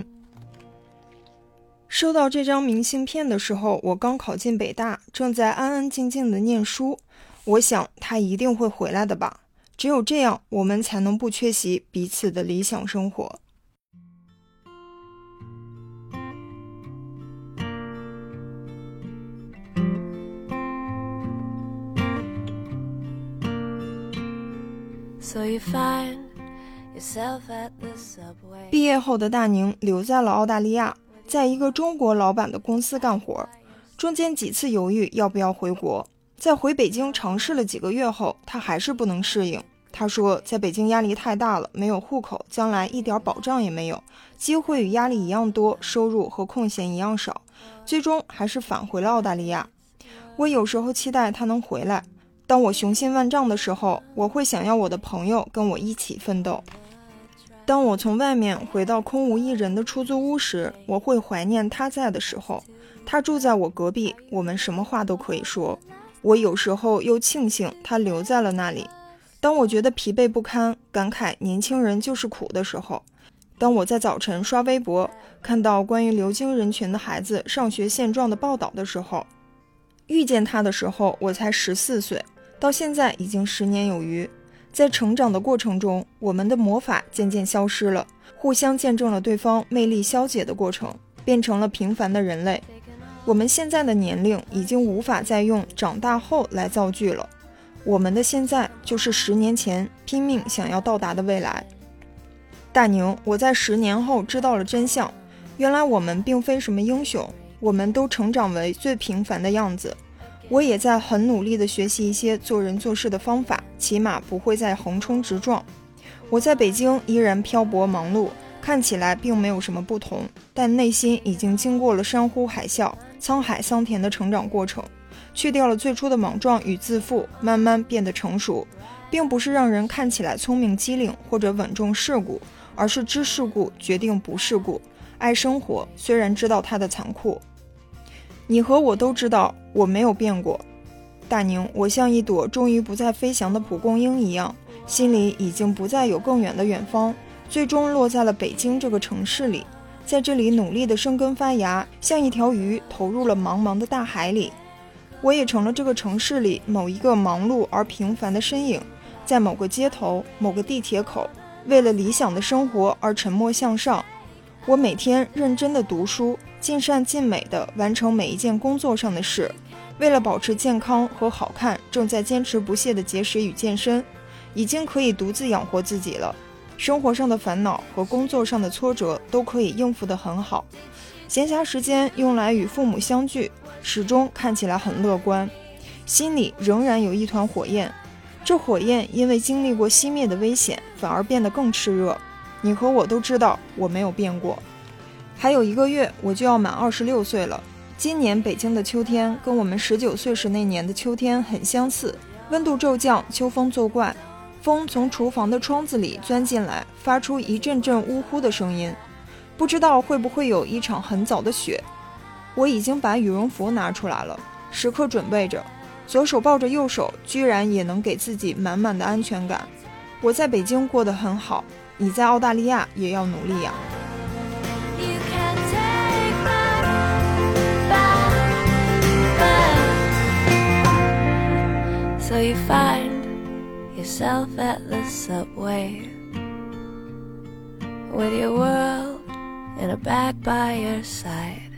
收到这张明信片的时候，我刚考进北大，正在安安静静的念书。我想他一定会回来的吧，只有这样，我们才能不缺席彼此的理想生活。毕业后的大宁留在了澳大利亚，在一个中国老板的公司干活，中间几次犹豫要不要回国。在回北京尝试了几个月后，他还是不能适应。他说在北京压力太大了，没有户口，将来一点保障也没有，机会与压力一样多，收入和空闲一样少，最终还是返回了澳大利亚。我有时候期待他能回来，当我雄心万丈的时候，我会想要我的朋友跟我一起奋斗。当我从外面回到空无一人的出租屋时，我会怀念他在的时候。他住在我隔壁，我们什么话都可以说。我有时候又庆幸他留在了那里。当我觉得疲惫不堪，感慨年轻人就是苦的时候， 当我在早晨刷微博，看到关于流经人群的孩子上学现状的报道的时候，遇见他的时候我才14岁，到现在已经10年有余。在成长的过程中，我们的魔法渐渐消失了，互相见证了对方魅力消解的过程，变成了平凡的人类。我们现在的年龄已经无法再用长大后来造句了，我们的现在就是10年前拼命想要到达的未来。大宁，我在10年后知道了真相，原来我们并非什么英雄，我们都成长为最平凡的样子。我也在很努力地学习一些做人做事的方法，起码不会再横冲直撞。我在北京依然漂泊忙碌，看起来并没有什么不同，但内心已经经过了山呼海啸、沧海桑田的成长过程，去掉了最初的莽撞与自负，慢慢变得成熟，并不是让人看起来聪明机灵或者稳重世故，而是知世故决定不世故，爱生活，虽然知道它的残酷。你和我都知道我没有变过。大宁，我像一朵终于不再飞翔的蒲公英一样，心里已经不再有更远的远方，最终落在了北京这个城市里，在这里努力的生根发芽，像一条鱼投入了茫茫的大海里。我也成了这个城市里某一个忙碌而平凡的身影，在某个街头、某个地铁口，为了理想的生活而沉默向上。我每天认真的读书，尽善尽美的完成每一件工作上的事，为了保持健康和好看，正在坚持不懈的节食与健身，已经可以独自养活自己了。生活上的烦恼和工作上的挫折都可以应付得很好，闲暇时间用来与父母相聚，始终看起来很乐观，心里仍然有一团火焰，这火焰因为经历过熄灭的危险，反而变得更炽热。你和我都知道我没有变过。还有1个月我就要满26岁了。今年北京的秋天跟我们19岁时那年的秋天很相似，温度骤降，秋风作怪，风从厨房的窗子里钻进来，发出一阵阵呜呼的声音，不知道会不会有一场很早的雪。我已经把羽绒服拿出来了，时刻准备着，左手抱着右手，居然也能给自己满满的安全感。我在北京过得很好，你在澳大利亚也要努力呀。 So you find yourself at the subway with your world in a bag by your side.